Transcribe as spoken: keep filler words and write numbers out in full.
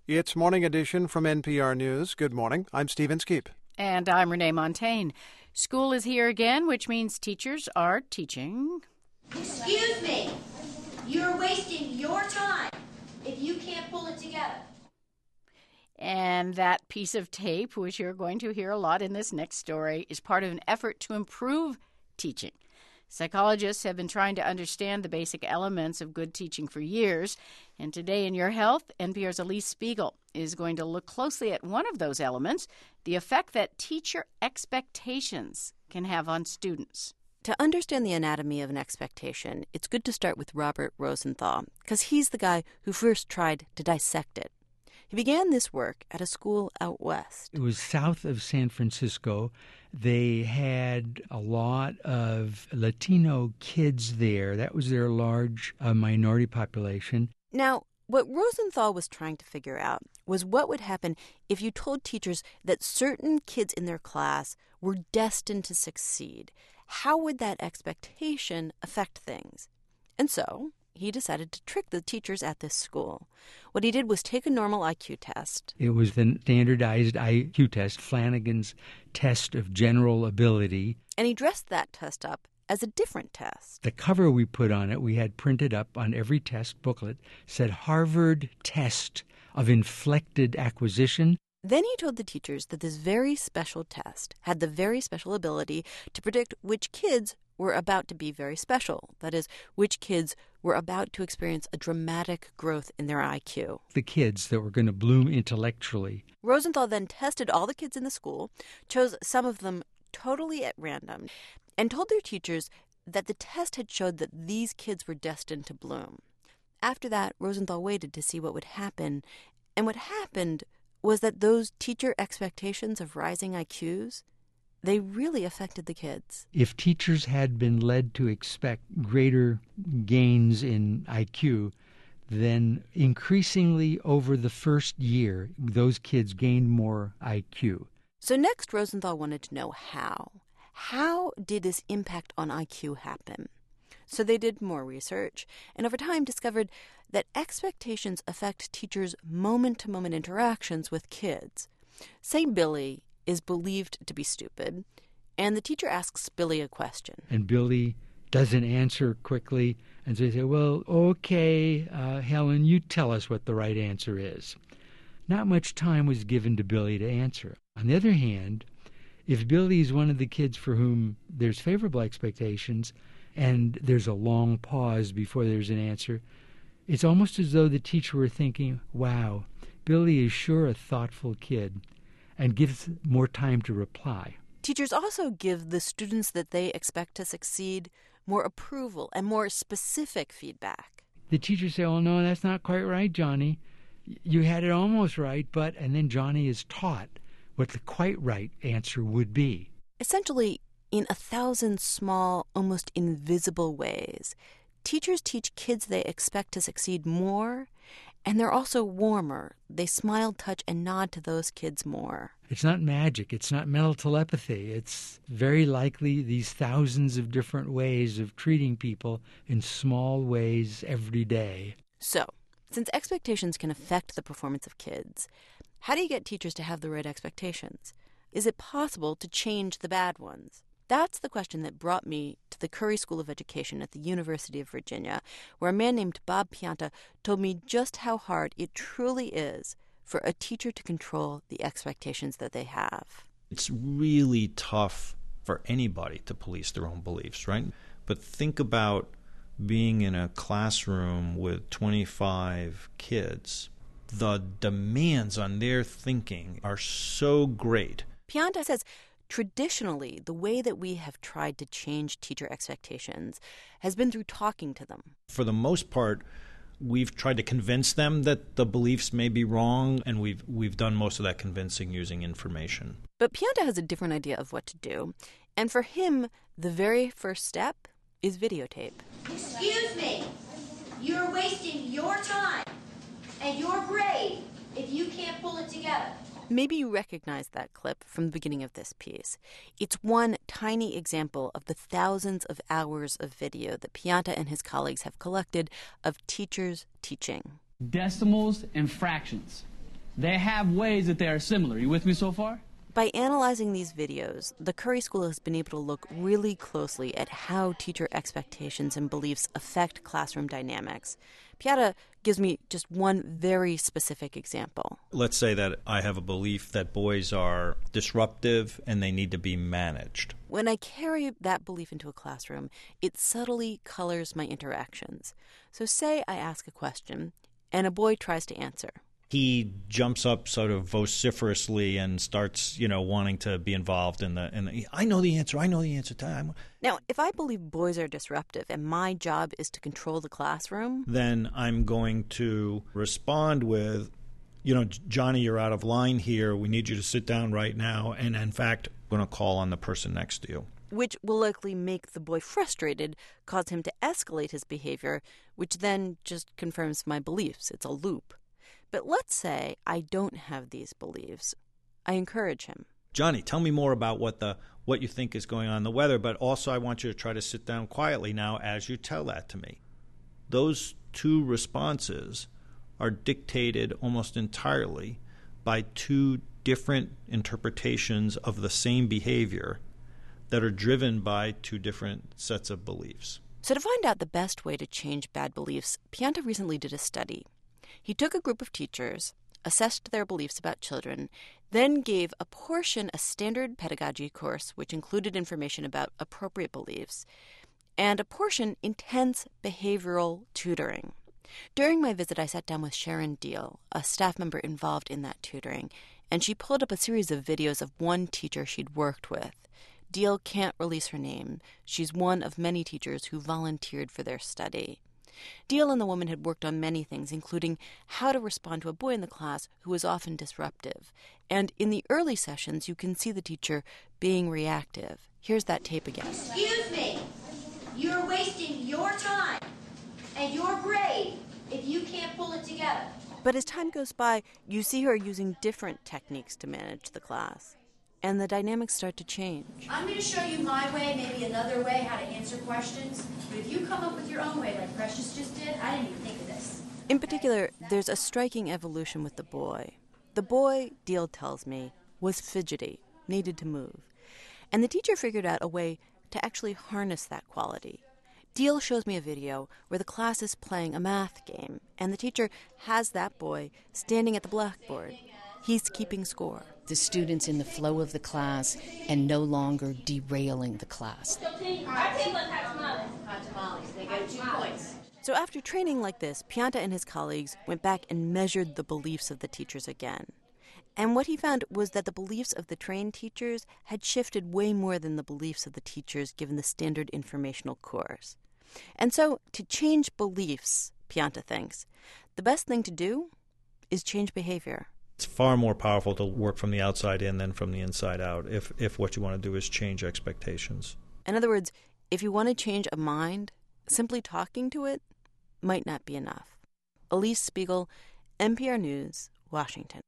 It's Morning Edition from N P R News. Good morning. I'm Stephen Skeep. And I'm Renee Montaigne. School is here again, which means teachers are teaching. Excuse me. You're wasting your time if you can't pull it together. And that piece of tape, which you're going to hear a lot in this next story, is part of an effort to improve teaching. Psychologists have been trying to understand the basic elements of good teaching for years. And today in Your Health, N P R's Elise Spiegel is going to look closely at one of those elements, the effect that teacher expectations can have on students. To understand the anatomy of an expectation, it's good to start with Robert Rosenthal, because he's the guy who first tried to dissect it. He began this work at a school out west. It was south of San Francisco. They had a lot of Latino kids there. That was their large uh, minority population. Now, what Rosenthal was trying to figure out was what would happen if you told teachers that certain kids in their class were destined to succeed. How would that expectation affect things? And so he decided to trick the teachers at this school. What he did was take a normal I Q test. It was the standardized I Q test, Flanagan's test of general ability. And he dressed that test up as a different test. The cover we put on it, we had printed up on every test booklet, said Harvard Test of Inflected Acquisition. Then he told the teachers that this very special test had the very special ability to predict which kids were about to be very special. That is, which kids were about to experience a dramatic growth in their I Q. The kids that were going to bloom intellectually. Rosenthal then tested all the kids in the school, chose some of them totally at random, and told their teachers that the test had showed that these kids were destined to bloom. After that, Rosenthal waited to see what would happen, and what happened was that those teacher expectations of rising I Qs, they really affected the kids. If teachers had been led to expect greater gains in I Q, then increasingly over the first year, those kids gained more I Q. So next, Rosenthal wanted to know how. How did this impact on I Q happen? So they did more research, and over time discovered that expectations affect teachers' moment-to-moment interactions with kids. Say Billy is believed to be stupid, and the teacher asks Billy a question. And Billy doesn't answer quickly, and so they say, well, okay, uh, Helen, you tell us what the right answer is. Not much time was given to Billy to answer. On the other hand, if Billy is one of the kids for whom there's favorable expectations, and there's a long pause before there's an answer, it's almost as though the teacher were thinking, wow, Billy is sure a thoughtful kid, and gives more time to reply. Teachers also give the students that they expect to succeed more approval and more specific feedback. The teachers say, oh, no, that's not quite right, Johnny. You had it almost right, but, and then Johnny is taught what the quite right answer would be. Essentially, in a thousand small, almost invisible ways, teachers teach kids they expect to succeed more, and they're also warmer. They smile, touch, and nod to those kids more. It's not magic. It's not mental telepathy. It's very likely these thousands of different ways of treating people in small ways every day. So, since expectations can affect the performance of kids, how do you get teachers to have the right expectations? Is it possible to change the bad ones? That's the question that brought me to the Curry School of Education at the University of Virginia, where a man named Bob Pianta told me just how hard it truly is for a teacher to control the expectations that they have. It's really tough for anybody to police their own beliefs, right? But think about being in a classroom with twenty-five kids. The demands on their thinking are so great. Pianta says, traditionally, the way that we have tried to change teacher expectations has been through talking to them. For the most part, we've tried to convince them that the beliefs may be wrong, and we've we've done most of that convincing using information. But Pianta has a different idea of what to do, and for him, the very first step is videotape. Excuse me. You're wasting your time and your grade if you can't pull it together. Maybe you recognize that clip from the beginning of this piece. It's one tiny example of the thousands of hours of video that Pianta and his colleagues have collected of teachers teaching. Decimals and fractions. They have ways that they are similar. You with me so far? By analyzing these videos, the Curry School has been able to look really closely at how teacher expectations and beliefs affect classroom dynamics. Pianta gives me just one very specific example. Let's say that I have a belief that boys are disruptive and they need to be managed. When I carry that belief into a classroom, it subtly colors my interactions. So say I ask a question, and a boy tries to answer. He jumps up sort of vociferously and starts, you know, wanting to be involved in the, in the I know the answer, I know the answer. Time. Now, if I believe boys are disruptive and my job is to control the classroom, then I'm going to respond with, you know, Johnny, you're out of line here. We need you to sit down right now. And in fact, I'm going to call on the person next to you. Which will likely make the boy frustrated, cause him to escalate his behavior, which then just confirms my beliefs. It's a loop. But let's say I don't have these beliefs. I encourage him. Johnny, tell me more about what the what you think is going on in the weather, but also I want you to try to sit down quietly now as you tell that to me. Those two responses are dictated almost entirely by two different interpretations of the same behavior that are driven by two different sets of beliefs. So to find out the best way to change bad beliefs, Pianta recently did a study. He took a group of teachers, assessed their beliefs about children, then gave a portion a standard pedagogy course which included information about appropriate beliefs, and a portion intense behavioral tutoring. During my visit, I sat down with Sharon Deal, a staff member involved in that tutoring, and she pulled up a series of videos of one teacher she'd worked with. Deal can't release her name. She's one of many teachers who volunteered for their study. Deal and the woman had worked on many things, including how to respond to a boy in the class who was often disruptive. And in the early sessions, you can see the teacher being reactive. Here's that tape again. Excuse me. You're wasting your time and your grade if you can't pull it together. But as time goes by, you see her using different techniques to manage the class. And the dynamics start to change. I'm going to show you my way, maybe another way, how to answer questions. But if you come up with your own way, like Precious just did, I didn't even think of this. In particular, there's a striking evolution with the boy. The boy, Deal tells me, was fidgety, needed to move. And the teacher figured out a way to actually harness that quality. Deal shows me a video where the class is playing a math game, and the teacher has that boy standing at the blackboard. He's keeping score. The students in the flow of the class and no longer derailing the class. They get two points. So after training like this, Pianta and his colleagues went back and measured the beliefs of the teachers again. And what he found was that the beliefs of the trained teachers had shifted way more than the beliefs of the teachers given the standard informational course. And so to change beliefs, Pianta thinks, the best thing to do is change behavior. It's far more powerful to work from the outside in than from the inside out if, if what you want to do is change expectations. In other words, if you want to change a mind, simply talking to it might not be enough. Elise Spiegel, N P R News, Washington.